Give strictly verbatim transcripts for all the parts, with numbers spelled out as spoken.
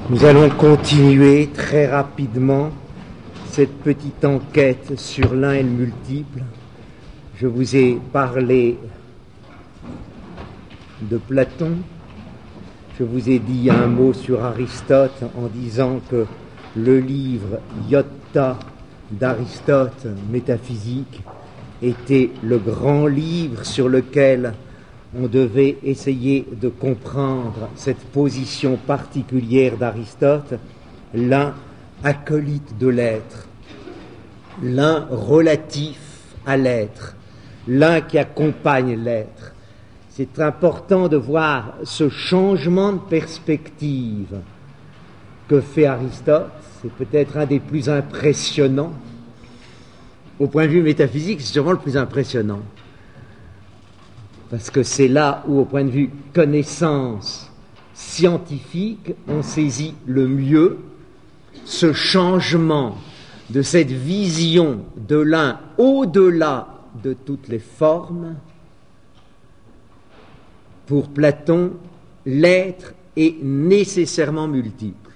Nous allons continuer très rapidement cette petite enquête sur l'un et le multiple. Je vous ai parlé de Platon. Je vous ai dit un mot sur Aristote en disant que le livre Iotta d'Aristote, Métaphysique, était le grand livre sur lequel on devait essayer de comprendre cette position particulière d'Aristote, l'un acolyte de l'être, l'un relatif à l'être, l'un qui accompagne l'être. C'est important de voir ce changement de perspective que fait Aristote. C'est peut-être un des plus impressionnants. Au point de vue métaphysique, c'est sûrement le plus impressionnant. Parce que c'est là où, au point de vue connaissance scientifique, on saisit le mieux ce changement de cette vision de l'un au-delà de toutes les formes. Pour Platon, l'être est nécessairement multiple,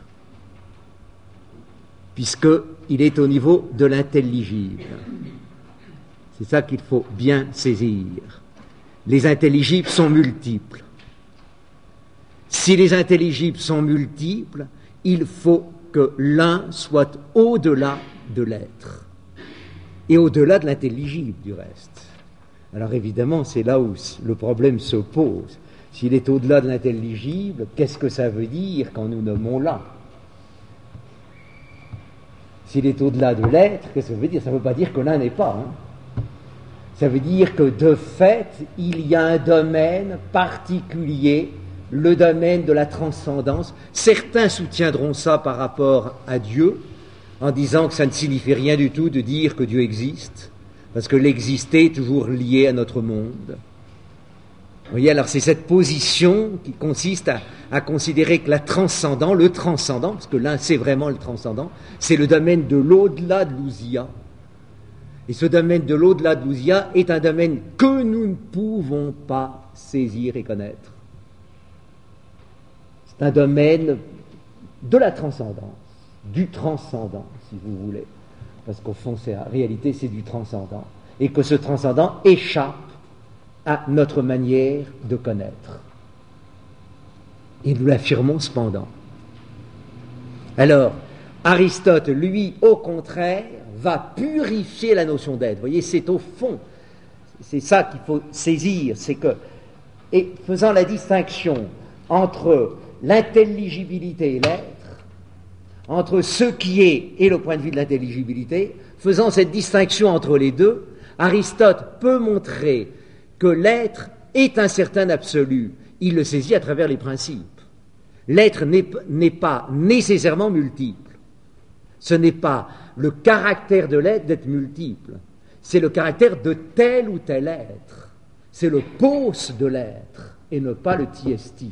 puisqu'il est au niveau de l'intelligible. C'est ça qu'il faut bien saisir. Les intelligibles sont multiples. Si les intelligibles sont multiples, il faut que l'un soit au-delà de l'être et au-delà de l'intelligible du reste. Alors évidemment, c'est là où le problème se pose. S'il est au-delà de l'intelligible, qu'est-ce que ça veut dire quand nous nommons l'un? S'il est au-delà de l'être, qu'est-ce que ça veut dire? Ça ne veut pas dire que l'un n'est pas, hein. Ça veut dire que, de fait, il y a un domaine particulier, le domaine de la transcendance. Certains soutiendront ça par rapport à Dieu, en disant que ça ne signifie rien du tout de dire que Dieu existe, parce que l'exister est toujours lié à notre monde. Vous voyez, alors c'est cette position qui consiste à, à considérer que la transcendant, le transcendant, parce que l'un c'est vraiment le transcendant, c'est le domaine de l'au-delà de l'ousia. Et ce domaine de l'au-delà de l'ousia est un domaine que nous ne pouvons pas saisir et connaître. C'est un domaine de la transcendance, du transcendant, si vous voulez. Parce qu'au fond, c'est, en réalité, c'est du transcendant. Et que ce transcendant échappe à notre manière de connaître. Et nous l'affirmons cependant. Alors, Aristote, lui, au contraire, va purifier la notion d'être. Vous voyez, c'est au fond, c'est ça qu'il faut saisir, c'est que, et faisant la distinction entre l'intelligibilité et l'être, entre ce qui est et le point de vue de l'intelligibilité, faisant cette distinction entre les deux, Aristote peut montrer que l'être est un certain absolu. Il le saisit à travers les principes. L'être n'est, n'est pas nécessairement multiple. Ce n'est pas le caractère de l'être d'être multiple, c'est le caractère de tel ou tel être. C'est le pos de l'être et non pas le tiesti.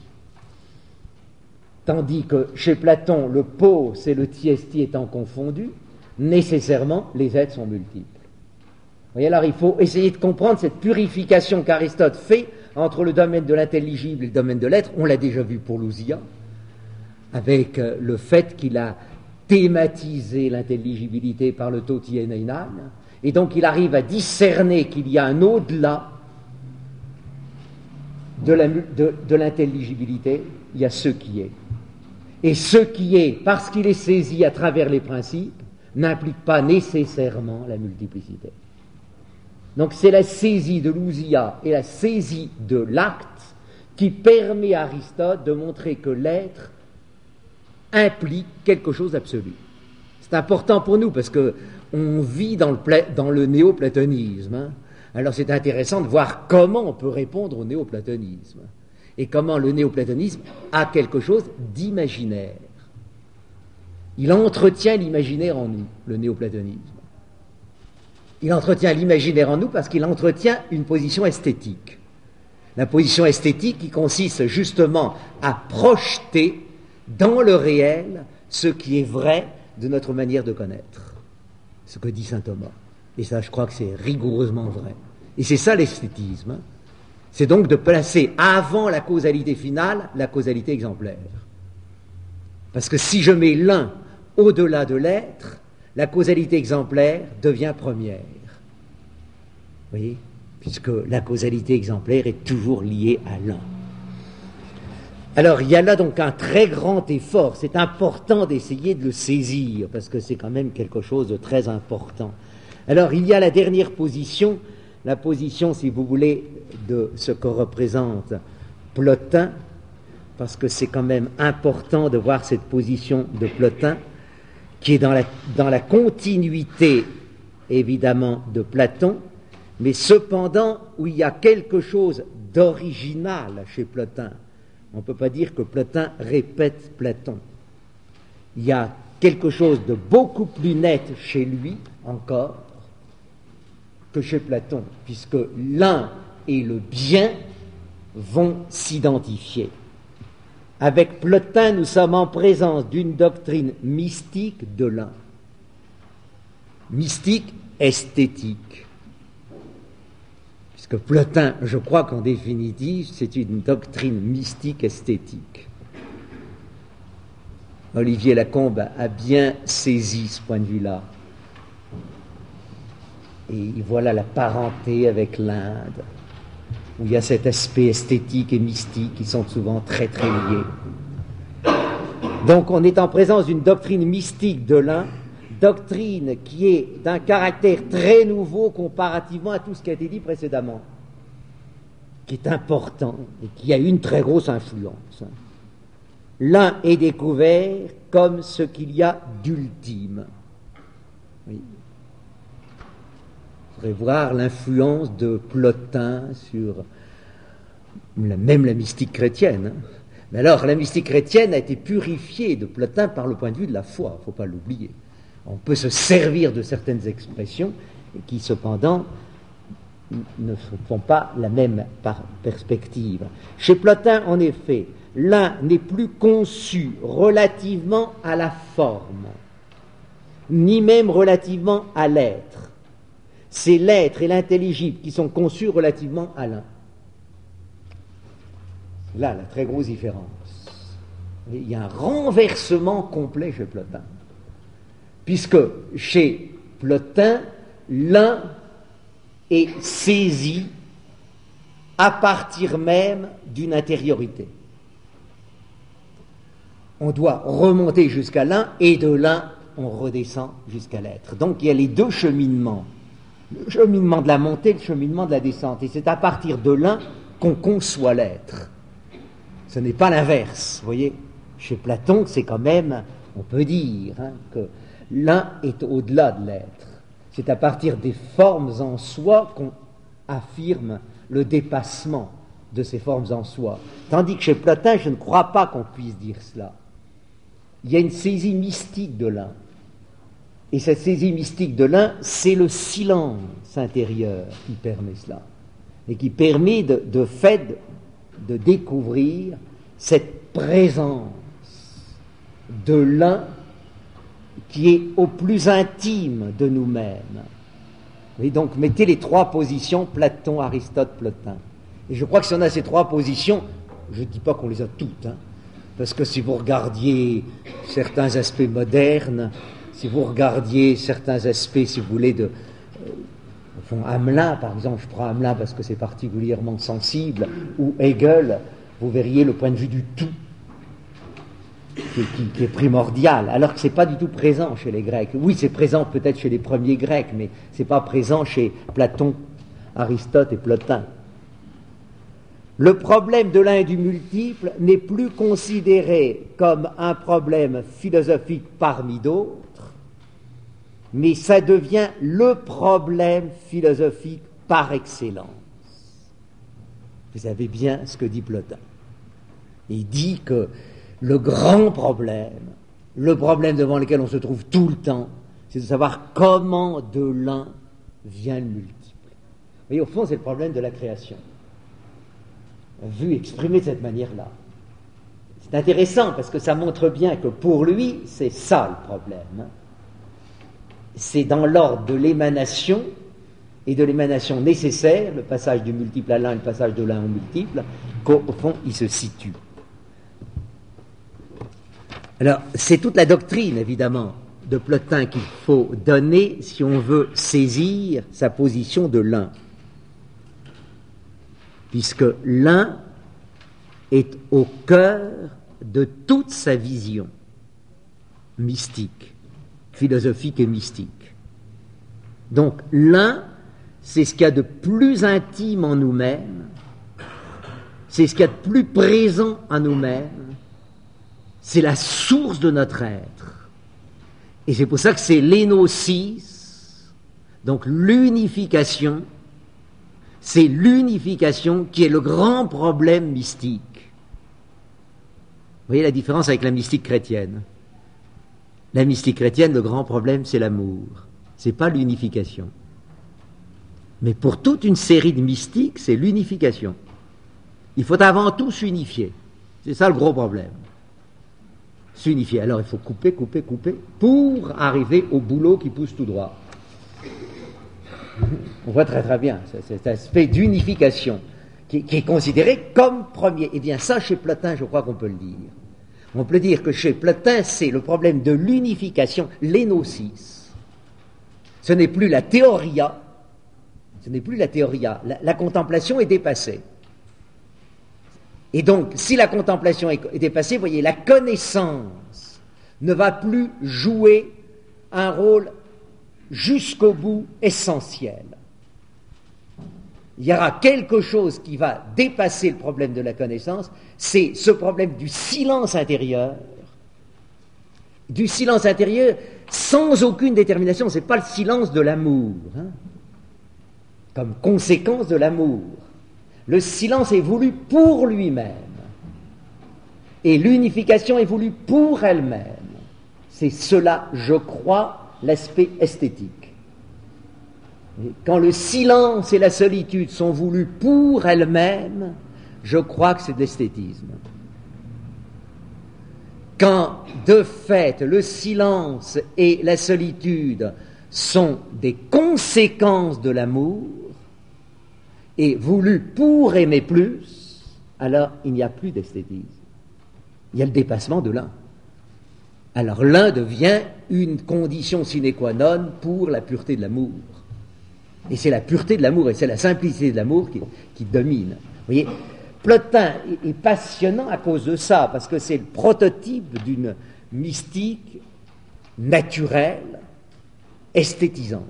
Tandis que chez Platon, le pos et le tiesti étant confondus, nécessairement les êtres sont multiples. Vous voyez, alors il faut essayer de comprendre cette purification qu'Aristote fait entre le domaine de l'intelligible et le domaine de l'être. On l'a déjà vu pour l'ousia, avec le fait qu'il a thématiser l'intelligibilité par le toti eneinan, et donc il arrive à discerner qu'il y a un au-delà de, la, de, de l'intelligibilité, il y a ce qui est. Et ce qui est, parce qu'il est saisi à travers les principes, n'implique pas nécessairement la multiplicité. Donc c'est la saisie de l'ousia et la saisie de l'acte qui permet à Aristote de montrer que l'être implique quelque chose d'absolu. C'est important pour nous parce que on vit dans le, pla- dans le néoplatonisme. Hein. Alors c'est intéressant de voir comment on peut répondre au néoplatonisme et comment le néoplatonisme a quelque chose d'imaginaire. Il entretient l'imaginaire en nous, le néoplatonisme. Il entretient l'imaginaire en nous parce qu'il entretient une position esthétique. La position esthétique qui consiste justement à projeter dans le réel ce qui est vrai de notre manière de connaître. Ce que dit saint Thomas. Et ça, je crois que c'est rigoureusement vrai. Et c'est ça l'esthétisme. Hein. C'est donc de placer avant la causalité finale la causalité exemplaire. Parce que si je mets l'un au-delà de l'être, la causalité exemplaire devient première. Vous voyez ? Puisque la causalité exemplaire est toujours liée à l'un. Alors, il y a là donc un très grand effort. C'est important d'essayer de le saisir, parce que c'est quand même quelque chose de très important. Alors, il y a la dernière position, la position, si vous voulez, de ce que représente Plotin, parce que c'est quand même important de voir cette position de Plotin, qui est dans la, dans la continuité, évidemment, de Platon, mais cependant où il y a quelque chose d'original chez Plotin. On ne peut pas dire que Plotin répète Platon. Il y a quelque chose de beaucoup plus net chez lui encore que chez Platon, puisque l'un et le bien vont s'identifier. Avec Plotin, nous sommes en présence d'une doctrine mystique de l'un. Mystique, esthétique. Puisque Plotin, je crois qu'en définitive, c'est une doctrine mystique esthétique. Olivier Lacombe a bien saisi ce point de vue-là. Et voilà la parenté avec l'Inde, où il y a cet aspect esthétique et mystique qui sont souvent très très liés. Donc on est en présence d'une doctrine mystique de l'un, doctrine qui est d'un caractère très nouveau comparativement à tout ce qui a été dit précédemment, qui est important et qui a une très grosse influence. L'un est découvert comme ce qu'il y a d'ultime. Oui. Il faudrait voir l'influence de Plotin sur la, même la mystique chrétienne. Hein. Mais alors, la mystique chrétienne a été purifiée de Plotin par le point de vue de la foi, il ne faut pas l'oublier. On peut se servir de certaines expressions qui, cependant, ne font pas la même perspective. Chez Plotin, en effet, l'un n'est plus conçu relativement à la forme, ni même relativement à l'être. C'est l'être et l'intelligible qui sont conçus relativement à l'un. Là, la très grosse différence. Il y a un renversement complet chez Plotin. Puisque chez Plotin, l'un est saisi à partir même d'une intériorité. On doit remonter jusqu'à l'un, et de l'un, on redescend jusqu'à l'être. Donc il y a les deux cheminements. Le cheminement de la montée, le cheminement de la descente. Et c'est à partir de l'un qu'on conçoit l'être. Ce n'est pas l'inverse. Vous voyez, chez Platon, c'est quand même, on peut dire, hein, que l'un est au-delà de l'être. C'est à partir des formes en soi qu'on affirme le dépassement de ces formes en soi. Tandis que chez Plotin, je ne crois pas qu'on puisse dire cela. Il y a une saisie mystique de l'un. Et cette saisie mystique de l'un, c'est le silence intérieur qui permet cela. Et qui permet de, de fait de découvrir cette présence de l'un qui est au plus intime de nous-mêmes. Et donc, mettez les trois positions, Platon, Aristote, Plotin. Et je crois que si on a ces trois positions, je ne dis pas qu'on les a toutes, hein, parce que si vous regardiez certains aspects modernes, si vous regardiez certains aspects, si vous voulez, de... Euh, au fond, Hamelin, par exemple, je prends Hamelin parce que c'est particulièrement sensible, ou Hegel, vous verriez le point de vue du tout, Qui, qui, qui est primordial, alors que ce n'est pas du tout présent chez les Grecs. Oui, c'est présent peut-être chez les premiers Grecs, mais ce n'est pas présent chez Platon, Aristote et Plotin. Le problème de l'un et du multiple n'est plus considéré comme un problème philosophique parmi d'autres, mais ça devient le problème philosophique par excellence. Vous savez bien ce que dit Plotin. Il dit que le grand problème, le problème devant lequel on se trouve tout le temps, c'est de savoir comment de l'un vient le multiple. Vous voyez, au fond, c'est le problème de la création, vu exprimé de cette manière-là. C'est intéressant parce que ça montre bien que pour lui, c'est ça le problème. C'est dans l'ordre de l'émanation et de l'émanation nécessaire, le passage du multiple à l'un et le passage de l'un au multiple, qu'au fond, il se situe. Alors, c'est toute la doctrine, évidemment, de Plotin qu'il faut donner si on veut saisir sa position de l'un. Puisque l'un est au cœur de toute sa vision mystique, philosophique et mystique. Donc, l'un, c'est ce qu'il y a de plus intime en nous-mêmes, c'est ce qu'il y a de plus présent en nous-mêmes, c'est la source de notre être. Et c'est pour ça que c'est l'énosis, donc l'unification, c'est l'unification qui est le grand problème mystique. Vous voyez la différence avec la mystique chrétienne. La mystique chrétienne, le grand problème, c'est l'amour. C'est pas l'unification. Mais pour toute une série de mystiques, c'est l'unification. Il faut avant tout s'unifier. C'est ça le gros problème. S'unifier. Alors il faut couper, couper, couper pour arriver au boulot qui pousse tout droit. On voit très très bien cet aspect d'unification qui, qui est considéré comme premier. Eh bien ça, chez Plotin, je crois qu'on peut le dire. On peut dire que chez Plotin, c'est le problème de l'unification, l'énosis. Ce n'est plus la théoria, ce n'est plus la théoria. La, la contemplation est dépassée. Et donc, si la contemplation est, est dépassée, vous voyez, la connaissance ne va plus jouer un rôle jusqu'au bout essentiel. Il y aura quelque chose qui va dépasser le problème de la connaissance, c'est ce problème du silence intérieur, du silence intérieur sans aucune détermination. Ce n'est pas le silence de l'amour, hein, comme conséquence de l'amour. Le silence est voulu pour lui-même, et l'unification est voulue pour elle-même. C'est cela, je crois, l'aspect esthétique. Quand le silence et la solitude sont voulus pour elles-mêmes, je crois que c'est de l'esthétisme. Quand, de fait, le silence et la solitude sont des conséquences de l'amour et voulus pour aimer plus, alors il n'y a plus d'esthétisme. Il y a le dépassement de l'un. Alors l'un devient une condition sine qua non pour la pureté de l'amour. Et c'est la pureté de l'amour et c'est la simplicité de l'amour qui, qui domine. Vous voyez, Plotin est, est passionnant à cause de ça, parce que c'est le prototype d'une mystique naturelle, esthétisante.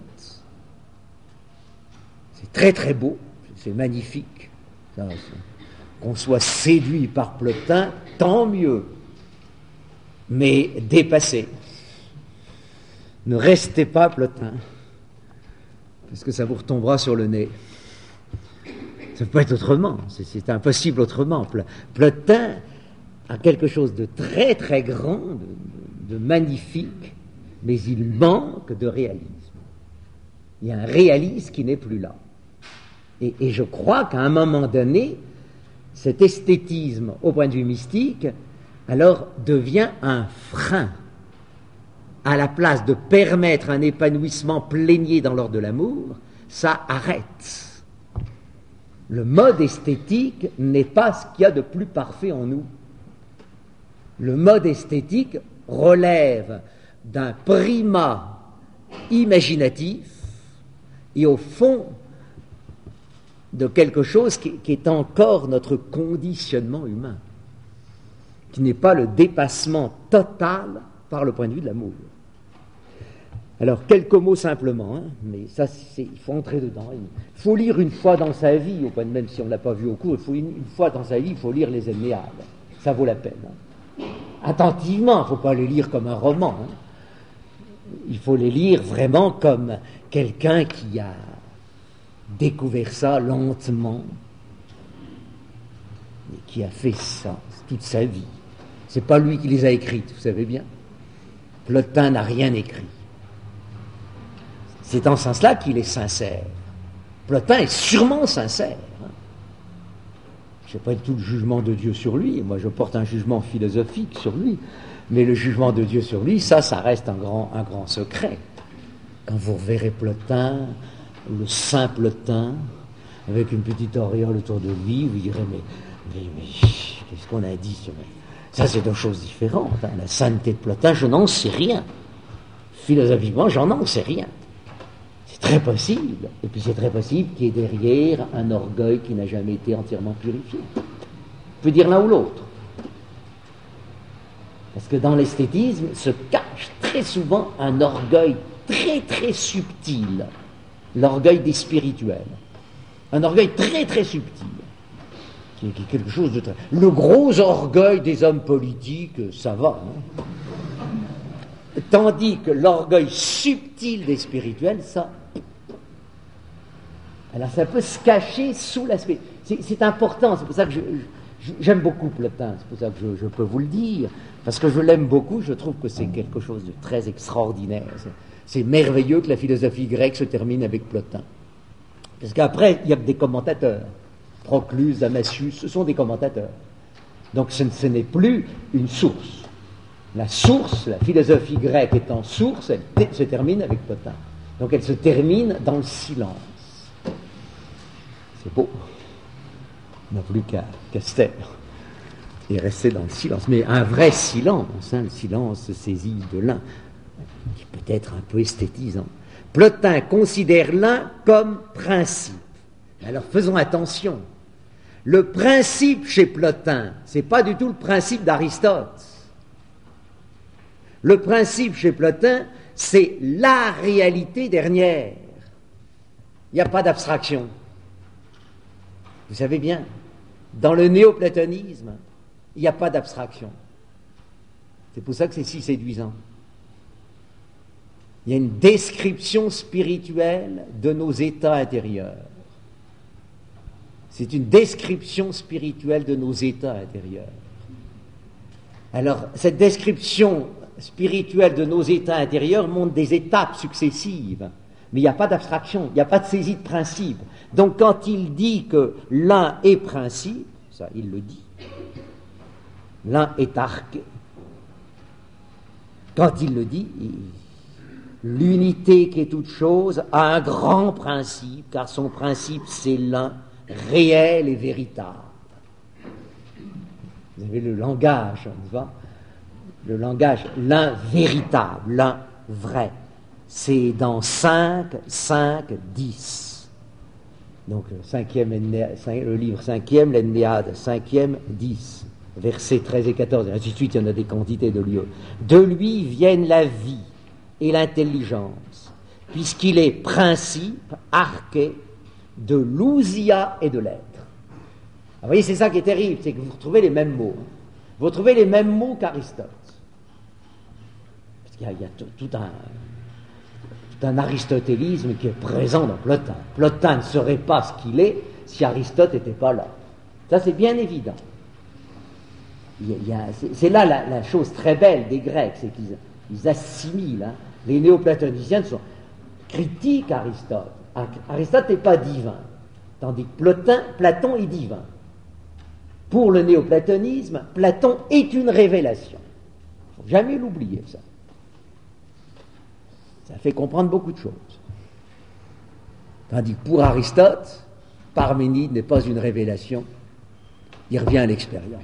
C'est très très beau, c'est magnifique. Ça, c'est, qu'on soit séduit par Plotin, tant mieux. Mais dépassé. Ne restez pas Plotin, parce que ça vous retombera sur le nez. Ça ne peut pas être autrement, c'est, c'est impossible autrement. Plotin a quelque chose de très très grand, de, de magnifique, mais il manque de réalisme. Il y a un réalisme qui n'est plus là. Et, et je crois qu'à un moment donné, cet esthétisme au point de vue mystique, alors devient un frein. À la place de permettre un épanouissement plénier dans l'ordre de l'amour, ça arrête. Le mode esthétique n'est pas ce qu'il y a de plus parfait en nous. Le mode esthétique relève d'un primat imaginatif et au fond de quelque chose qui, qui est encore notre conditionnement humain, qui n'est pas le dépassement total par le point de vue de l'amour. Alors, quelques mots simplement, hein, mais ça, c'est, il faut entrer dedans. Il faut lire une fois dans sa vie, au point de même si on ne l'a pas vu au cours, il faut une, une fois dans sa vie, il faut lire les Énéades. Ça vaut la peine. Hein. Attentivement, il ne faut pas les lire comme un roman. Hein. Il faut les lire vraiment comme quelqu'un qui a découvert ça lentement et qui a fait ça toute sa vie. C'est pas lui qui les a écrites, vous savez bien. Plotin n'a rien écrit. C'est en ce sens-là qu'il est sincère. Plotin est sûrement sincère. Hein. Je n'ai pas du tout le jugement de Dieu sur lui. Moi, je porte un jugement philosophique sur lui. Mais le jugement de Dieu sur lui, ça, ça reste un grand, un grand secret. Quand vous reverrez Plotin, le saint Plotin, avec une petite auréole autour de lui, vous direz, mais, mais, mais qu'est-ce qu'on a dit sur Ça, c'est deux choses différentes. Hein. La sainteté de Plotin, je n'en sais rien. Philosophiquement, j'en n'en sais rien. C'est très possible. Et puis c'est très possible qu'il y ait derrière un orgueil qui n'a jamais été entièrement purifié. On peut dire l'un ou l'autre. Parce que dans l'esthétisme se cache très souvent un orgueil très très subtil. L'orgueil des spirituels. Un orgueil très très subtil. Qui est quelque chose de très... Le gros orgueil des hommes politiques, ça va. Hein. Tandis que l'orgueil subtil des spirituels, ça... Alors ça peut se cacher sous l'aspect... C'est, c'est important, c'est pour ça que je, je, j'aime beaucoup Plotin, c'est pour ça que je, je peux vous le dire, parce que je l'aime beaucoup, je trouve que c'est quelque chose de très extraordinaire. C'est, c'est merveilleux que la philosophie grecque se termine avec Plotin. Parce qu'après, il n'y a que des commentateurs. Proclus, Damascius, ce sont des commentateurs. Donc ce, ce n'est plus une source. La source, la philosophie grecque étant source, elle te, se termine avec Plotin. Donc elle se termine dans le silence. C'est beau. On n'a plus qu'à, qu'à se taire et rester dans le silence. Mais un vrai silence, hein, le silence saisi de l'un, qui peut être un peu esthétisant. Plotin considère l'un comme principe. Alors faisons attention. Le principe chez Plotin, c'est pas du tout le principe d'Aristote. Le principe chez Plotin, c'est la réalité dernière. Il n'y a pas d'abstraction. Vous savez bien, dans le néoplatonisme, il n'y a pas d'abstraction. C'est pour ça que c'est si séduisant. Il y a une description spirituelle de nos états intérieurs. C'est une description spirituelle de nos états intérieurs. Alors, cette description spirituelle de nos états intérieurs montre des étapes successives, mais il n'y a pas d'abstraction, il n'y a pas de saisie de principe. Donc, quand il dit que l'un est principe, ça, il le dit, l'un est arché. Quand il le dit, il... l'unité qui est toute chose a un grand principe, car son principe, c'est l'un, réel et véritable. Vous avez le langage, n'est-ce pas ? Le langage, l'un véritable, l'un vrai. C'est dans cinq, cinq, dix. Donc, cinquième, le livre cinquième, l'Ennéade, cinquième, dix. Versets treize et quatorze, et ainsi de suite, il y en a des quantités de lieux. De lui viennent la vie et l'intelligence, puisqu'il est principe, arché, de l'ousia et de l'être. Vous voyez, c'est ça qui est terrible, c'est que vous retrouvez les mêmes mots. Vous retrouvez les mêmes mots qu'Aristote. Parce qu'il y a, il y a tout, tout, un, tout un aristotélisme qui est présent dans Plotin. Plotin ne serait pas ce qu'il est si Aristote n'était pas là. Ça, c'est bien évident. Il y a, il y a, c'est, c'est là la, la chose très belle des Grecs, c'est qu'ils ils assimilent. Hein. Les néoplatoniciens sont critiques à Aristote. Aristote n'est pas divin, tandis que Plotin, Platon est divin. Pour le néoplatonisme, Platon est une révélation. Il ne faut jamais l'oublier, ça. Ça fait comprendre beaucoup de choses. Tandis que pour Aristote, Parménide n'est pas une révélation, il revient à l'expérience.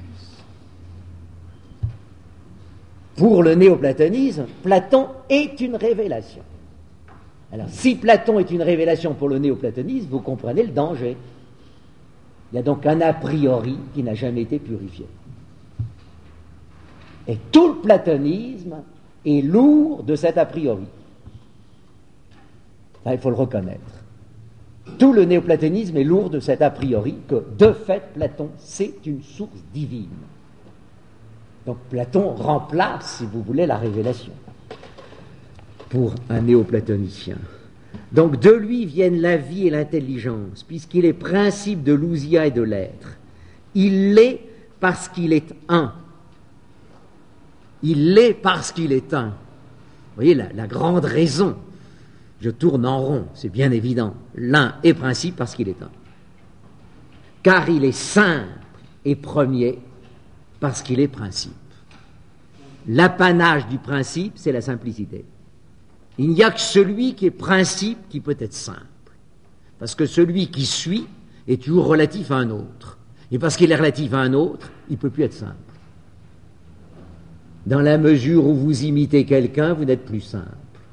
Pour le néoplatonisme, Platon est une révélation. Alors, si Platon est une révélation pour le néoplatonisme, vous comprenez le danger. Il y a donc un a priori qui n'a jamais été purifié. Et tout le platonisme est lourd de cet a priori. Là, il faut le reconnaître. Tout le néoplatonisme est lourd de cet a priori que, de fait, Platon, c'est une source divine. Donc, Platon remplace, si vous voulez, la révélation pour un néoplatonicien. Donc, de lui viennent la vie et l'intelligence, puisqu'il est principe de l'ousia et de l'être. Il l'est parce qu'il est un. Il l'est parce qu'il est un. Vous voyez, la, la grande raison. Je tourne en rond, c'est bien évident. L'un est principe parce qu'il est un. Car il est simple et premier parce qu'il est principe. L'apanage du principe, c'est la simplicité. Il n'y a que celui qui est principe qui peut être simple. Parce que celui qui suit est toujours relatif à un autre. Et parce qu'il est relatif à un autre, il ne peut plus être simple. Dans la mesure où vous imitez quelqu'un, vous n'êtes plus simple.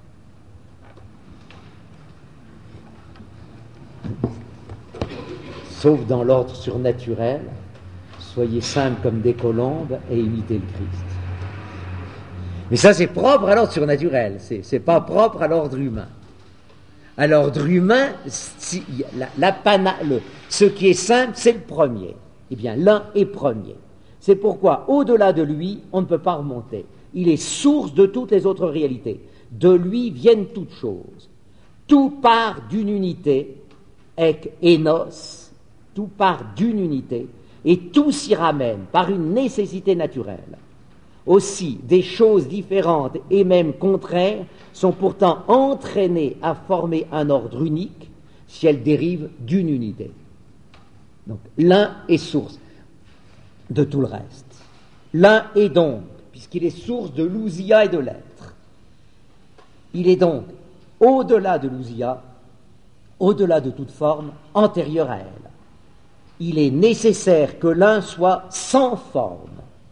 Sauf dans l'ordre surnaturel, soyez simples comme des colombes et imitez le Christ. Mais ça, c'est propre à l'ordre surnaturel, c'est, c'est pas propre à l'ordre humain. À l'ordre humain, si, la, la pana, le, ce qui est simple, c'est le premier. Eh bien, l'un est premier. C'est pourquoi, au-delà de lui, on ne peut pas remonter. Il est source de toutes les autres réalités. De lui viennent toutes choses. Tout part d'une unité, ek enos, tout part d'une unité, et tout s'y ramène par une nécessité naturelle. Aussi, des choses différentes et même contraires sont pourtant entraînées à former un ordre unique si elles dérivent d'une unité. Donc, l'un est source de tout le reste. L'un est donc, puisqu'il est source de l'ousia et de l'être, il est donc au-delà de l'ousia, au-delà de toute forme, antérieur à elle. Il est nécessaire que l'un soit sans forme.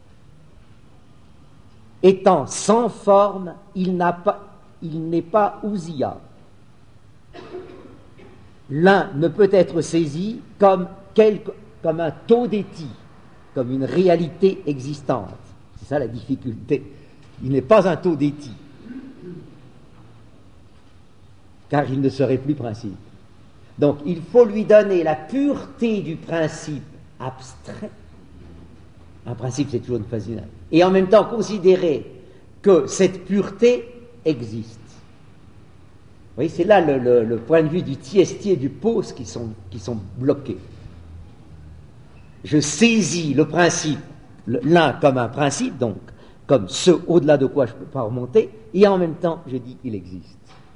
Étant sans forme, il, n'a pas, il n'est pas ousia. L'un ne peut être saisi comme, quelque, comme un taux d'éti, comme une réalité existante. C'est ça la difficulté. Il n'est pas un taux d'éti, car il ne serait plus principe. Donc il faut lui donner la pureté du principe abstrait. Un principe, c'est toujours une fascination. Et en même temps considérer que cette pureté existe. Vous voyez, c'est là le, le, le point de vue du tiestier et du pause qui sont, qui sont bloqués. Je saisis le principe, l'un comme un principe, donc, comme ce au-delà de quoi je ne peux pas remonter, et en même temps, je dis il existe.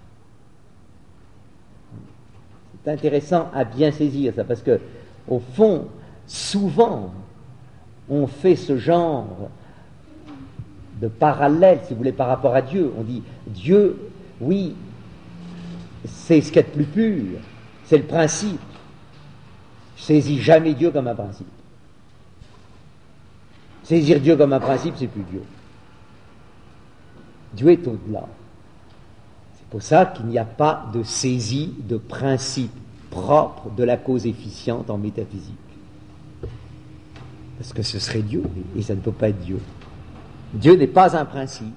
C'est intéressant à bien saisir ça, parce que, au fond, souvent, on fait ce genre de parallèle, si vous voulez, par rapport à Dieu. On dit, Dieu, oui, c'est ce qu'il y a de plus pur, c'est le principe. Je saisis jamais Dieu comme un principe. Saisir Dieu comme un principe, c'est plus Dieu. Dieu est au-delà. C'est pour ça qu'il n'y a pas de saisie de principe propre de la cause efficiente en métaphysique. Parce que ce serait Dieu, et ça ne peut pas être Dieu. Dieu n'est pas un principe.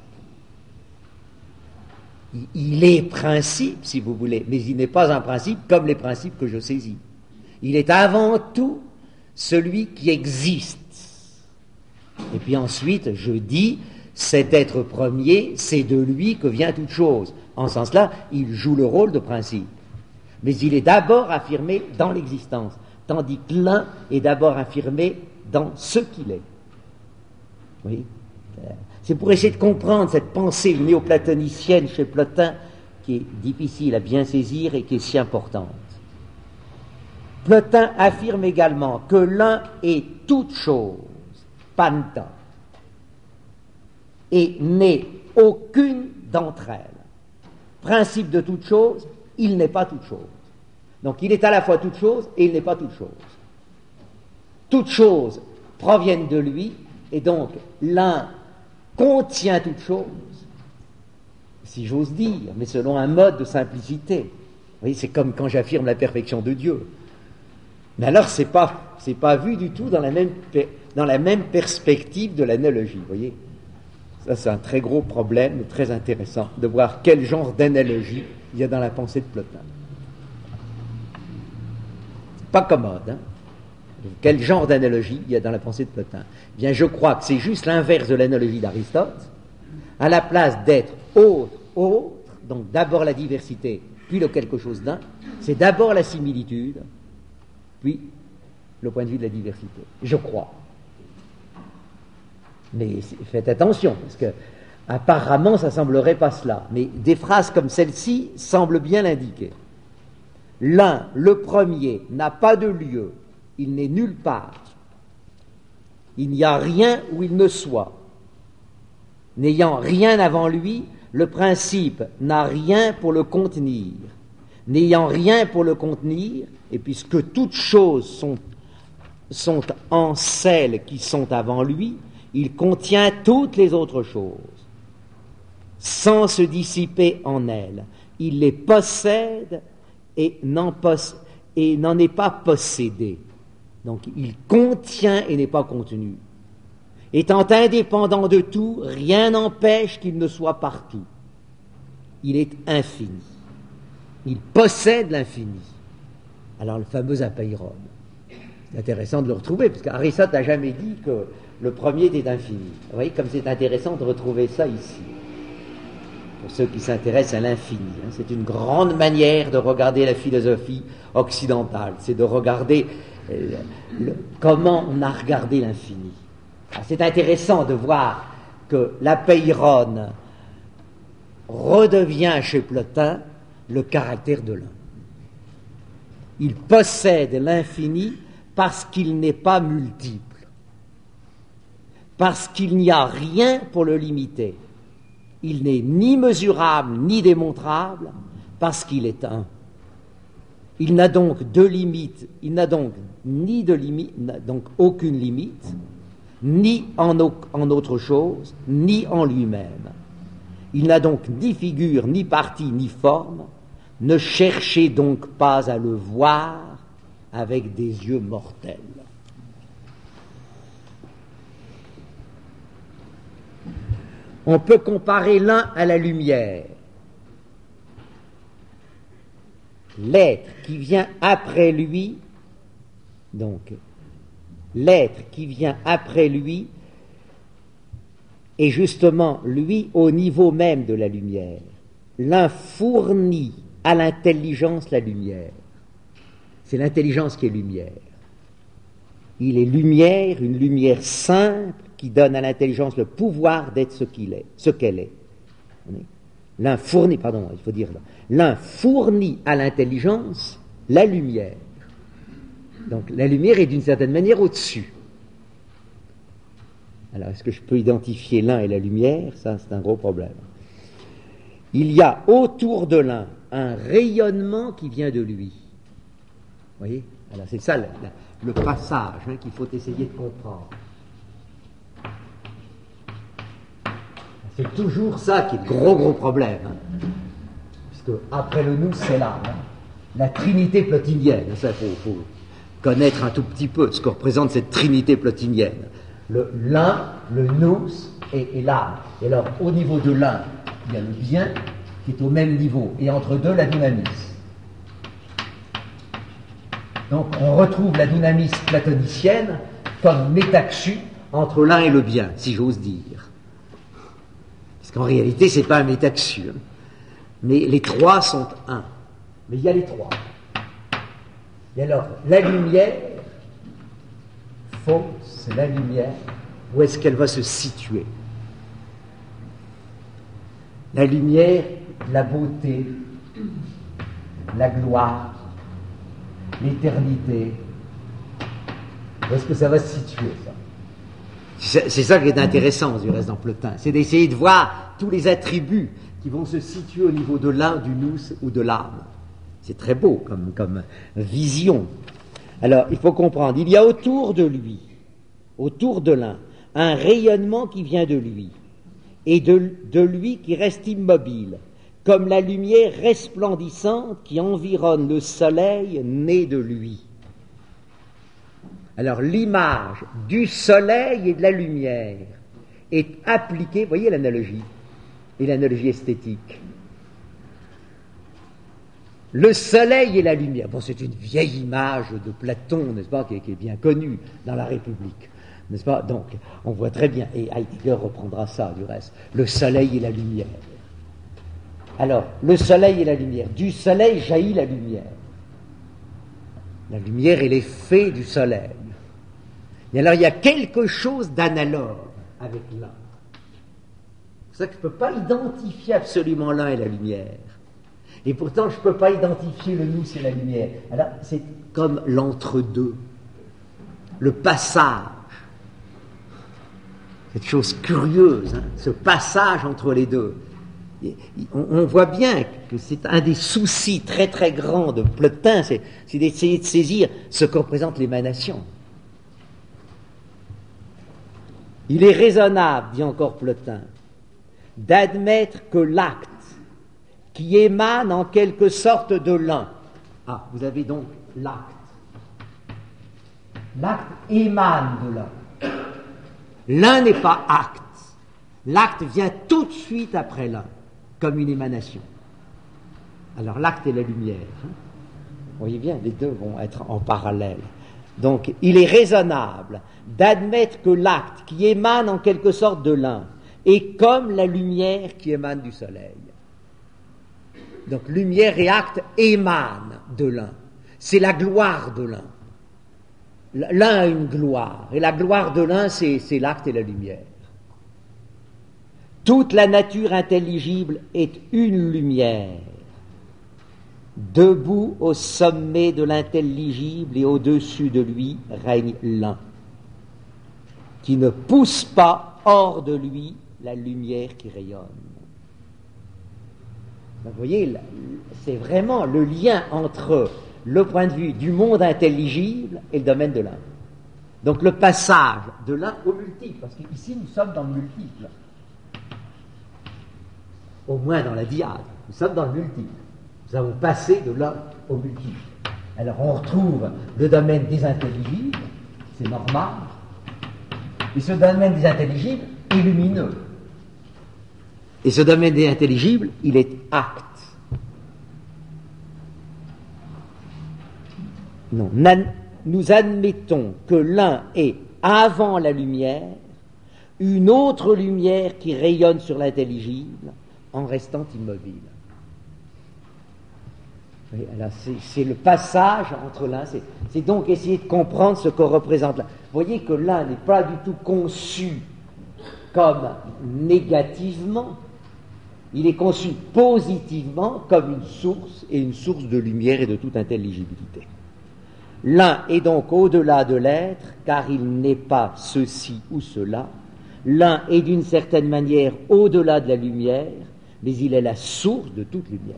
Il est principe, si vous voulez, mais il n'est pas un principe comme les principes que je saisis. Il est avant tout celui qui existe. Et puis ensuite, je dis, cet être premier, c'est de lui que vient toute chose. En ce sens-là, il joue le rôle de principe. Mais il est d'abord affirmé dans l'existence, tandis que l'un est d'abord affirmé dans ce qu'il est. Oui. C'est pour essayer de comprendre cette pensée néoplatonicienne chez Plotin qui est difficile à bien saisir et qui est si importante. Plotin affirme également que l'un est toute chose, panta, et n'est aucune d'entre elles. Principe de toute chose, il n'est pas toute chose. Donc il est à la fois toute chose et il n'est pas toute chose. Toutes choses proviennent de lui, et donc l'un contient toute chose, si j'ose dire, mais selon un mode de simplicité. Vous voyez, c'est comme quand j'affirme la perfection de Dieu. Mais alors, c'est pas, c'est pas vu du tout dans la même, dans la même perspective de l'analogie, vous voyez. Ça, c'est un très gros problème, très intéressant, de voir quel genre d'analogie il y a dans la pensée de Plotin. Pas commode, hein. Quel genre d'analogie il y a dans la pensée de Plotin? Eh bien, je crois que c'est juste l'inverse de l'analogie d'Aristote. À la place d'être autre, autre, donc d'abord la diversité, puis le quelque chose d'un, c'est d'abord la similitude, puis le point de vue de la diversité. Je crois. Mais faites attention, parce que apparemment ça semblerait pas cela. Mais des phrases comme celle-ci semblent bien l'indiquer. L'un, le premier, n'a pas de lieu. Il n'est nulle part. Il n'y a rien où il ne soit. N'ayant rien avant lui, le principe n'a rien pour le contenir. N'ayant rien pour le contenir, et puisque toutes choses sont, sont en celles qui sont avant lui, il contient toutes les autres choses, sans se dissiper en elles. Il les possède et n'en, poss- et n'en est pas possédé. Donc il contient et n'est pas contenu. Étant indépendant de tout, rien n'empêche qu'il ne soit partout. Il est infini. Il possède l'infini. Alors le fameux apeiron. C'est intéressant de le retrouver, parce qu'Aristote n'a jamais dit que le premier était infini. Vous voyez comme c'est intéressant de retrouver ça ici. Pour ceux qui s'intéressent à l'infini. Hein. C'est une grande manière de regarder la philosophie occidentale. C'est de regarder euh, le, comment on a regardé l'infini. Alors, c'est intéressant de voir que l'apeiron redevient chez Plotin le caractère de l'un. Il possède l'infini parce qu'il n'est pas multiple, parce qu'il n'y a rien pour le limiter. Il n'est ni mesurable ni démontrable parce qu'il est un. Il n'a donc de limite, il n'a donc ni de limite, n'a donc aucune limite, ni en, au, en autre chose, ni en lui-même. Il n'a donc ni figure, ni partie, ni forme. Ne cherchez donc pas à le voir avec des yeux mortels. On peut comparer l'un à la lumière. L'être qui vient après lui, donc, l'être qui vient après lui est justement, lui, au niveau même de la lumière. L'un fournit à l'intelligence la lumière. C'est l'intelligence qui est lumière. Il est lumière, une lumière simple qui donne à l'intelligence le pouvoir d'être ce qu'il est, ce qu'elle est. L'un fournit, pardon, il faut dire, l'un fournit à l'intelligence la lumière. Donc la lumière est d'une certaine manière au-dessus. Alors est-ce que je peux identifier l'un et la lumière? Ça, c'est un gros problème. Il y a autour de l'un un rayonnement qui vient de lui. Vous voyez? Alors c'est ça le, le passage hein, qu'il faut essayer de comprendre. C'est toujours ça qui est le gros gros problème. Hein. Puisque après le nous, c'est l'âme. Hein. La trinité plotinienne. Ça, il faut, faut connaître un tout petit peu ce que représente cette trinité plotinienne. Le l'un, le nous et, et l'âme. Et alors, au niveau de l'un, il y a le bien qui est au même niveau. Et entre deux, la dynamis. Donc, on retrouve la dynamis platonicienne comme métaxu entre l'un et le bien, si j'ose dire. Parce qu'en réalité, c'est pas un métaxu. Hein. Mais les trois sont un. Mais il y a les trois. Et alors, la lumière, fausse, la lumière, où est-ce qu'elle va se situer? La lumière, la beauté, la gloire, l'éternité. Où est-ce que ça va se situer, ça? C'est, c'est ça qui est intéressant, du reste, dans Plotin. C'est d'essayer de voir tous les attributs qui vont se situer au niveau de l'un, du nous ou de l'âme. C'est très beau comme, comme vision. Alors, il faut comprendre, il y a autour de lui, autour de l'un, un rayonnement qui vient de lui, et de, de lui qui reste immobile, comme la lumière resplendissante qui environne le soleil né de lui. Alors, l'image du soleil et de la lumière est appliquée, vous voyez l'analogie, et l'analogie esthétique. Le soleil et la lumière. Bon, c'est une vieille image de Platon, n'est-ce pas, qui est, qui est bien connue dans la République, n'est-ce pas? Donc, on voit très bien, et Heidegger reprendra ça, du reste, le soleil et la lumière. Alors, le soleil et la lumière. Du soleil jaillit la lumière. La lumière est l'effet du soleil. Et alors, il y a quelque chose d'analogue avec l'un. C'est pour ça que je ne peux pas identifier absolument l'un et la lumière. Et pourtant, je ne peux pas identifier le nous et la lumière. Alors, c'est comme l'entre-deux, le passage. Cette chose curieuse, hein, ce passage entre les deux. Et on, on voit bien que c'est un des soucis très très grands de Plotin, c'est, c'est d'essayer de saisir ce que représente l'émanation. Il est raisonnable, dit encore Plotin, d'admettre que l'acte qui émane en quelque sorte de l'un. Ah, vous avez donc l'acte. L'acte émane de l'un. L'un n'est pas acte. L'acte vient tout de suite après l'un, comme une émanation. Alors l'acte et la lumière, hein. Vous voyez bien, les deux vont être en parallèle. Donc, il est raisonnable d'admettre que l'acte qui émane en quelque sorte de l'un est comme la lumière qui émane du soleil. Donc, lumière et acte émanent de l'un. C'est la gloire de l'un. L'un a une gloire, et la gloire de l'un, c'est, c'est l'acte et la lumière. Toute la nature intelligible est une lumière. Debout au sommet de l'intelligible et au-dessus de lui règne l'un, qui ne pousse pas hors de lui la lumière qui rayonne. Donc, vous voyez, c'est vraiment le lien entre le point de vue du monde intelligible et le domaine de l'un. Donc le passage de l'un au multiple, parce qu'ici nous sommes dans le multiple, au moins dans la diade, nous sommes dans le multiple. Nous avons passé de l'un au multiple. Alors on retrouve le domaine des intelligibles, c'est normal, et ce domaine des intelligibles est lumineux. Et ce domaine des intelligibles, il est acte. Non, nous admettons que l'un est avant la lumière, une autre lumière qui rayonne sur l'intelligible en restant immobile. Oui, alors c'est, c'est le passage entre l'un, c'est, c'est donc essayer de comprendre ce que représente l'un. Vous voyez que l'un n'est pas du tout conçu comme négativement, il est conçu positivement comme une source, et une source de lumière et de toute intelligibilité. L'un est donc au-delà de l'être, car il n'est pas ceci ou cela. L'un est d'une certaine manière au-delà de la lumière, mais il est la source de toute lumière.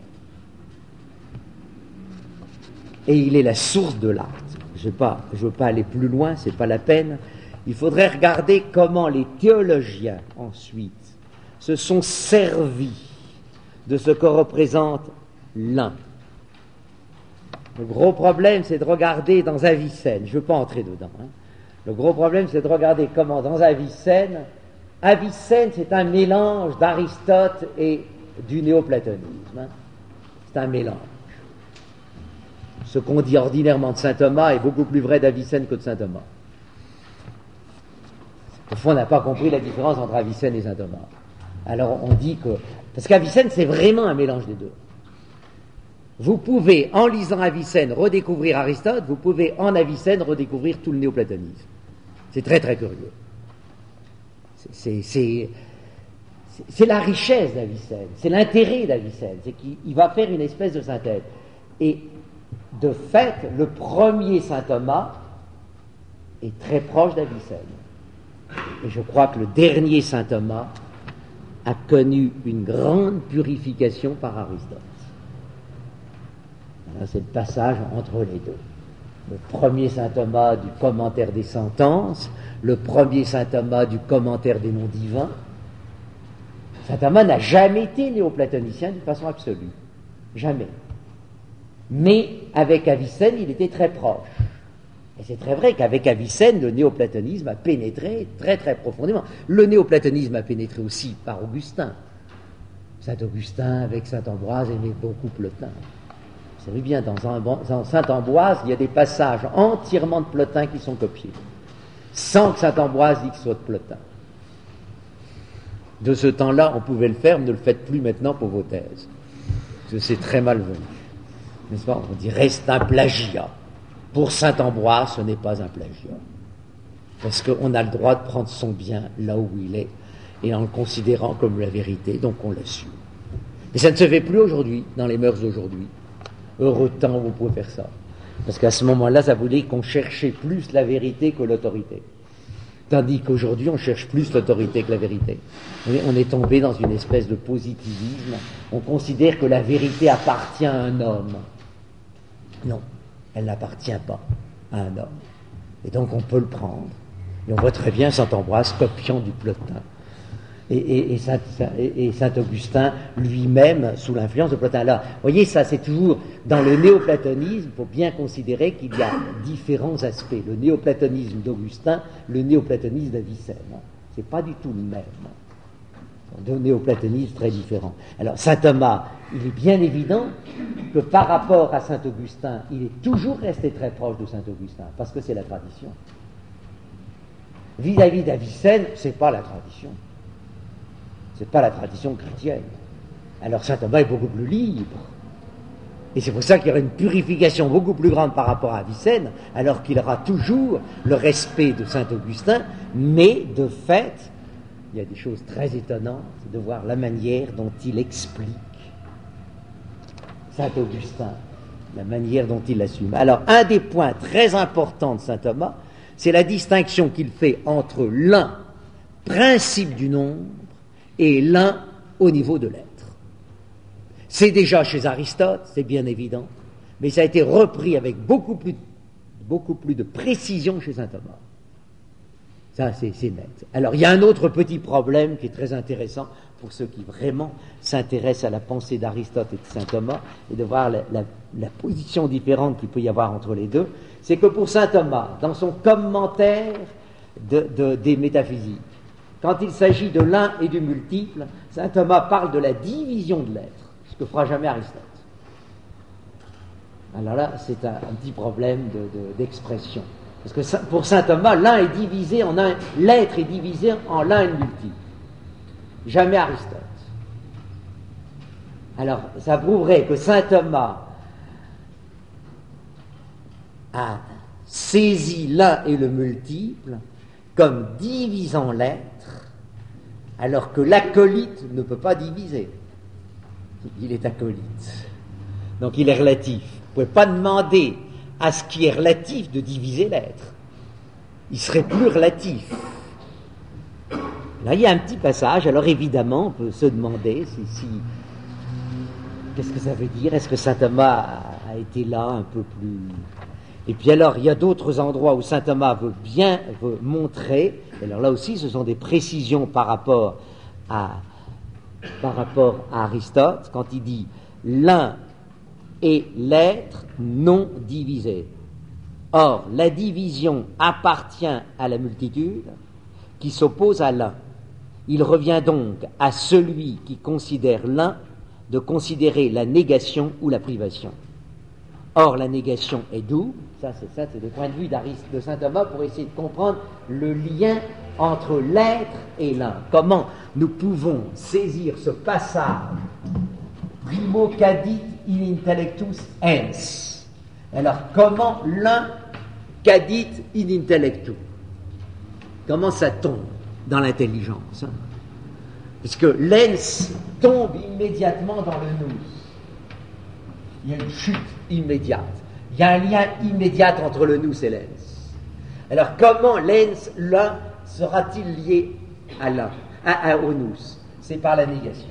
Et il est la source de l'acte. Je ne veux pas aller plus loin, ce n'est pas la peine. Il faudrait regarder comment les théologiens, ensuite, se sont servis de ce que représente l'un. Le gros problème, c'est de regarder dans Avicenne, je ne veux pas entrer dedans, hein. Le gros problème, c'est de regarder comment dans Avicenne, Avicenne, c'est un mélange d'Aristote et du néoplatonisme, hein. C'est un mélange. Ce qu'on dit ordinairement de saint Thomas est beaucoup plus vrai d'Avicenne que de saint Thomas. Au fond, on n'a pas compris la différence entre Avicenne et saint Thomas. Alors on dit que... Parce qu'Avicenne, c'est vraiment un mélange des deux. Vous pouvez, en lisant Avicenne, redécouvrir Aristote, vous pouvez, en Avicenne, redécouvrir tout le néoplatonisme. C'est très très curieux. C'est, c'est, c'est, c'est, c'est la richesse d'Avicenne, c'est l'intérêt d'Avicenne, c'est qu'il va faire une espèce de synthèse. Et de fait, le premier saint Thomas est très proche d'Avicenne. Et je crois que le dernier saint Thomas a connu une grande purification par Aristote. Là, c'est le passage entre les deux. Le premier saint Thomas du commentaire des sentences, le premier saint Thomas du commentaire des noms divins. Saint Thomas n'a jamais été néoplatonicien d'une façon absolue. Jamais. Mais avec Avicenne, il était très proche. Et c'est très vrai qu'avec Avicenne, le néoplatonisme a pénétré très très profondément. Le néoplatonisme a pénétré aussi par Augustin. Saint Augustin, avec saint Ambroise, aimait beaucoup Plotin. Vous savez bien, dans, un, dans saint Ambroise, il y a des passages entièrement de Plotin qui sont copiés, sans que saint Ambroise dise que ce soit de Plotin. De ce temps-là, on pouvait le faire, mais ne le faites plus maintenant pour vos thèses. Parce que c'est très malvenu. N'est-ce pas ? On dit reste un plagiat. Pour saint Ambroise, ce n'est pas un plagiat. Parce qu'on a le droit de prendre son bien là où il est, et en le considérant comme la vérité, donc on l'assume. Mais ça ne se fait plus aujourd'hui, dans les mœurs d'aujourd'hui. Heureux temps où vous pouvez faire ça. Parce qu'à ce moment-là, ça voulait qu'on cherchait plus la vérité que l'autorité. Tandis qu'aujourd'hui, on cherche plus l'autorité que la vérité. On est tombé dans une espèce de positivisme. On considère que la vérité appartient à un homme. Non, elle n'appartient pas à un homme. Et donc on peut le prendre. Et on voit très bien saint Ambroise copiant du Plotin. Et, et, et, saint, et, et saint Augustin lui-même sous l'influence de Plotin. Alors, vous voyez, ça c'est toujours dans le néoplatonisme, il faut bien considérer qu'il y a différents aspects. Le néoplatonisme d'Augustin, le néoplatonisme d'Avicenne. C'est pas du tout le même. Deux néoplatonismes très différents. Alors, saint Thomas, il est bien évident que par rapport à saint Augustin, il est toujours resté très proche de saint Augustin, parce que c'est la tradition. Vis-à-vis d'Avicenne, c'est pas la tradition. C'est pas la tradition chrétienne. Alors saint Thomas est beaucoup plus libre. Et c'est pour ça qu'il y aura une purification beaucoup plus grande par rapport à Avicenne, alors qu'il aura toujours le respect de saint Augustin, mais de fait, il y a des choses très étonnantes de voir la manière dont il explique saint Augustin, la manière dont il l'assume. Alors, un des points très importants de saint Thomas, c'est la distinction qu'il fait entre l'un, principe du nombre, et l'un au niveau de l'être. C'est déjà chez Aristote, c'est bien évident, mais ça a été repris avec beaucoup plus, beaucoup plus de précision chez saint Thomas. Ça, c'est, c'est net. Alors, il y a un autre petit problème qui est très intéressant pour ceux qui vraiment s'intéressent à la pensée d'Aristote et de saint Thomas, et de voir la, la, la position différente qu'il peut y avoir entre les deux, c'est que pour saint Thomas, dans son commentaire de, de, des métaphysiques, quand il s'agit de l'un et du multiple, saint Thomas parle de la division de l'être, ce que fera jamais Aristote. Alors là, c'est un, un petit problème de, de, d'expression. Parce que pour saint Thomas, l'un est divisé en un, l'être est divisé en l'un et le multiple. Jamais Aristote. Alors, ça prouverait que saint Thomas a saisi l'un et le multiple comme divisant l'être, alors que l'acolyte ne peut pas diviser. Il est acolyte. Donc il est relatif. Vous ne pouvez pas demander à ce qui est relatif de diviser l'être. Il serait plus relatif. Là, il y a un petit passage. Alors évidemment, on peut se demander si, si qu'est-ce que ça veut dire. Est-ce que saint Thomas a été là un peu plus... Et puis alors, il y a d'autres endroits où saint Thomas veut bien veut montrer, et alors là aussi, ce sont des précisions par rapport à, par rapport à Aristote, quand il dit « l'un est l'être non divisé ». Or, la division appartient à la multitude qui s'oppose à l'un. Il revient donc à celui qui considère l'un de considérer la négation ou la privation. Or, la négation est double. Ça, c'est ça, c'est le point de vue d'Aristote, de saint Thomas, pour essayer de comprendre le lien entre l'être et l'un. Comment nous pouvons saisir ce passage primo cadit in intellectus ens. Alors, comment l'un cadit in intellectu? Comment ça tombe dans l'intelligence, hein? Puisque l'ens tombe immédiatement dans le nous. Il y a une chute immédiate. Il y a un lien immédiat entre le nous et l'ens. Alors comment l'ens, l'un, sera-t-il lié à l'un, à, à, au nous? C'est par la négation.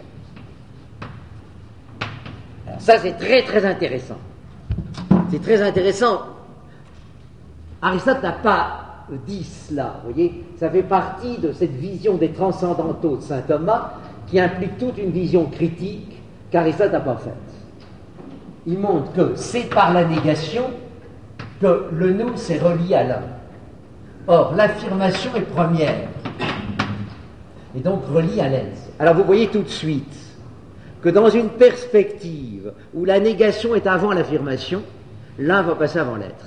Alors ça, c'est très très intéressant. C'est très intéressant. Aristote n'a pas dit cela, vous voyez. Ça fait partie de cette vision des transcendantaux de saint Thomas qui implique toute une vision critique qu'Aristote n'a pas faite. Il montre que c'est par la négation que le nous s'est relié à l'un. Or, l'affirmation est première, et donc relie à l'ens. Alors vous voyez tout de suite que dans une perspective où la négation est avant l'affirmation, l'un va passer avant l'être.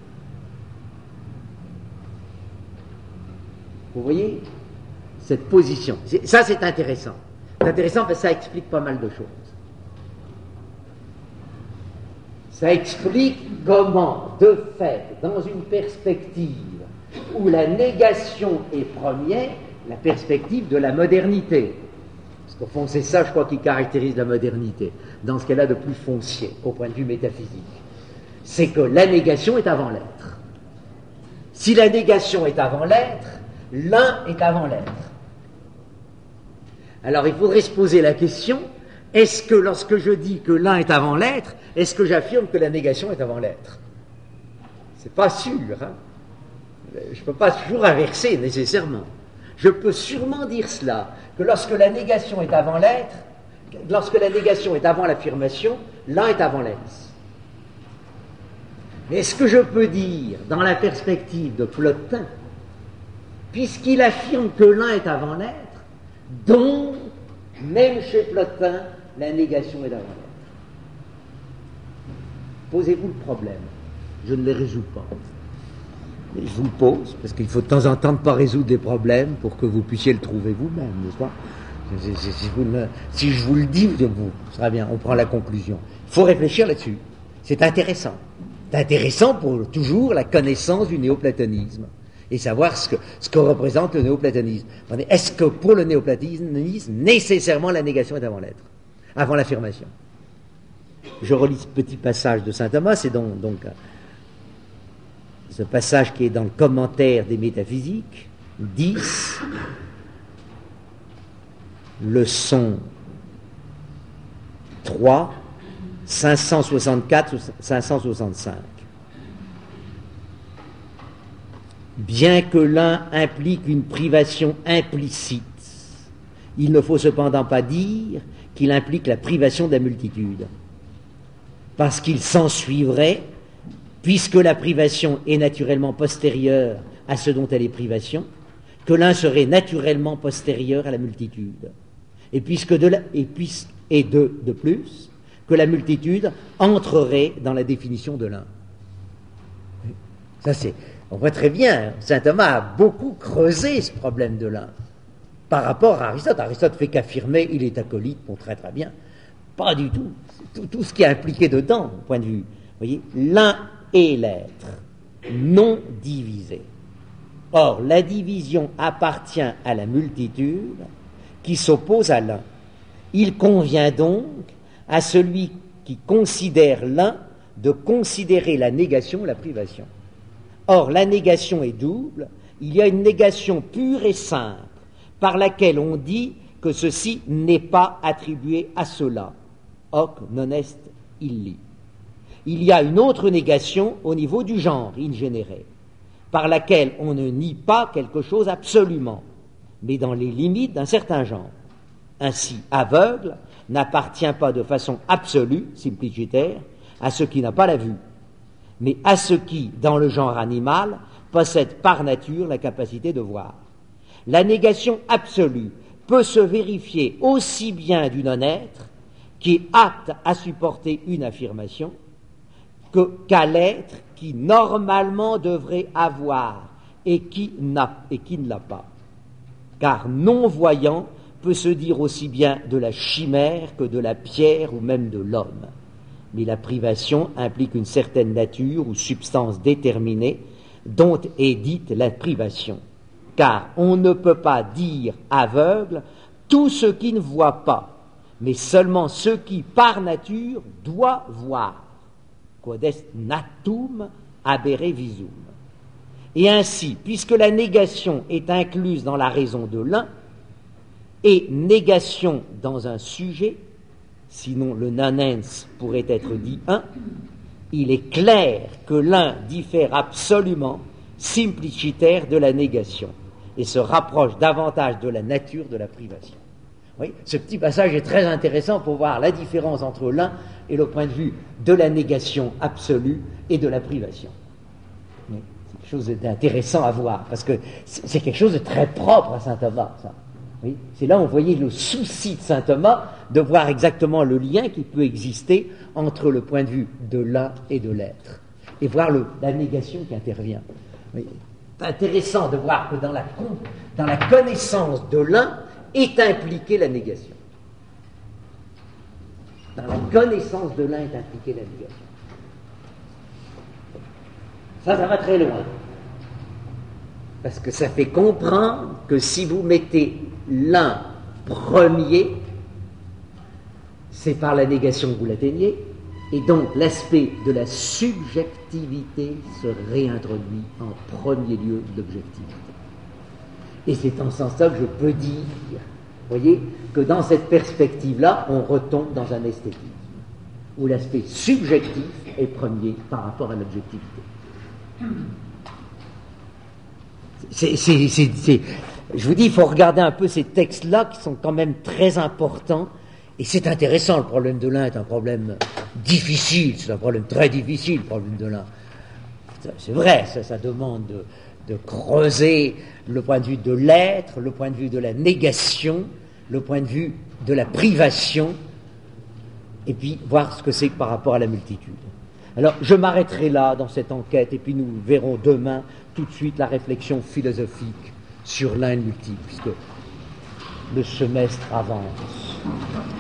Vous voyez cette position. C'est, ça, c'est intéressant. C'est intéressant parce que ça explique pas mal de choses. Ça explique comment, de fait, dans une perspective où la négation est première, la perspective de la modernité, parce qu'au fond c'est ça, je crois, qui caractérise la modernité, dans ce qu'elle a de plus foncier, au point de vue métaphysique, c'est que la négation est avant l'être. Si la négation est avant l'être, l'un est avant l'être. Alors il faudrait se poser la question, est-ce que lorsque je dis que l'un est avant l'être, est-ce que j'affirme que la négation est avant l'être? C'est pas sûr, hein? je ne peux pas toujours inverser nécessairement. Je peux sûrement dire cela, que lorsque la négation est avant l'être, lorsque la négation est avant l'affirmation, l'un est avant l'être. Mais est-ce que je peux dire, dans la perspective de Plotin, puisqu'il affirme que l'un est avant l'être, donc, même chez Plotin, la négation est avant l'être. Posez-vous le problème. Je ne les résous pas. Mais je vous le pose, parce qu'il faut de temps en temps ne pas résoudre des problèmes pour que vous puissiez le trouver vous-même, n'est-ce pas? Si, si, si, vous le, si je vous le dis, vous, ça sera bien, on prend la conclusion. Il faut réfléchir là-dessus. C'est intéressant. C'est intéressant pour toujours la connaissance du néoplatonisme et savoir ce que, ce que représente le néoplatonisme. Est-ce que pour le néoplatonisme, nécessairement la négation est avant l'être, avant l'affirmation? Je relis ce petit passage de saint Thomas, c'est donc, donc ce passage qui est dans le commentaire des métaphysiques, dix, leçon trois, cinq cent soixante-quatre ou cinq cent soixante-cinq. Bien que l'un implique une privation implicite, il ne faut cependant pas dire qu'il implique la privation de la multitude, parce qu'il s'ensuivrait, puisque la privation est naturellement postérieure à ce dont elle est privation, que l'un serait naturellement postérieur à la multitude, et puisque de la, et, puis, et de, de plus, que la multitude entrerait dans la définition de l'un. Ça c'est, on voit très bien, saint Thomas a beaucoup creusé ce problème de l'un par rapport à Aristote. Aristote fait qu'affirmer, il est acolyte, bon, très très bien. Pas du tout. Tout, tout ce qui est impliqué dedans, au point de vue, vous voyez, l'un est l'être, non divisé. Or, la division appartient à la multitude qui s'oppose à l'un. Il convient donc à celui qui considère l'un de considérer la négation, la privation. Or, la négation est double. Il y a une négation pure et simple par laquelle on dit que ceci n'est pas attribué à cela. Hoc non est illi. Il y a une autre négation au niveau du genre, in genere, par laquelle on ne nie pas quelque chose absolument, mais dans les limites d'un certain genre. Ainsi, aveugle n'appartient pas de façon absolue, simplicitaire, à ce qui n'a pas la vue, mais à ce qui, dans le genre animal, possède par nature la capacité de voir. La négation absolue peut se vérifier aussi bien du non-être, qui est apte à supporter une affirmation, que, qu'à l'être qui normalement devrait avoir et qui, n'a, et qui ne l'a pas. Car non-voyant peut se dire aussi bien de la chimère que de la pierre ou même de l'homme. Mais la privation implique une certaine nature ou substance déterminée dont est dite la privation. Car on ne peut pas dire aveugle tout ce qui ne voit pas, mais seulement ce qui, par nature, doit voir. Quod est natum habere visum. Et ainsi, puisque la négation est incluse dans la raison de l'un, et négation dans un sujet, sinon le nonens pourrait être dit un, il est clair que l'un diffère absolument, simplicitaire, de la négation, et se rapproche davantage de la nature de la privation. Oui, ce petit passage est très intéressant pour voir la différence entre l'un et le point de vue de la négation absolue et de la privation. Oui, c'est quelque chose d'intéressant à voir, parce que c'est quelque chose de très propre à saint Thomas, ça. Oui, c'est là où vous voyez le souci de saint Thomas de voir exactement le lien qui peut exister entre le point de vue de l'un et de l'être, et voir le, la négation qui intervient. Oui, c'est intéressant de voir que dans la, dans la connaissance de l'un est impliquée la négation. Dans la connaissance de l'un est impliquée la négation. Ça, ça va très loin. Parce que ça fait comprendre que si vous mettez l'un premier, c'est par la négation que vous l'atteignez, et donc l'aspect de la subjectivité se réintroduit en premier lieu de l'objectivité. Et c'est en ce sens-là que je peux dire, vous voyez, que dans cette perspective-là, on retombe dans un esthétisme, où l'aspect subjectif est premier par rapport à l'objectivité. c'est, c'est, c'est, c'est, je vous dis, il faut regarder un peu ces textes-là qui sont quand même très importants. Et c'est intéressant, le problème de l'un est un problème difficile, c'est un problème très difficile, le problème de l'un. C'est vrai, ça, ça demande de, de creuser le point de vue de l'être, le point de vue de la négation, le point de vue de la privation, et puis voir ce que c'est par rapport à la multitude. Alors, je m'arrêterai là dans cette enquête, et puis nous verrons demain tout de suite la réflexion philosophique sur l'un et le multiple, puisque le semestre avance.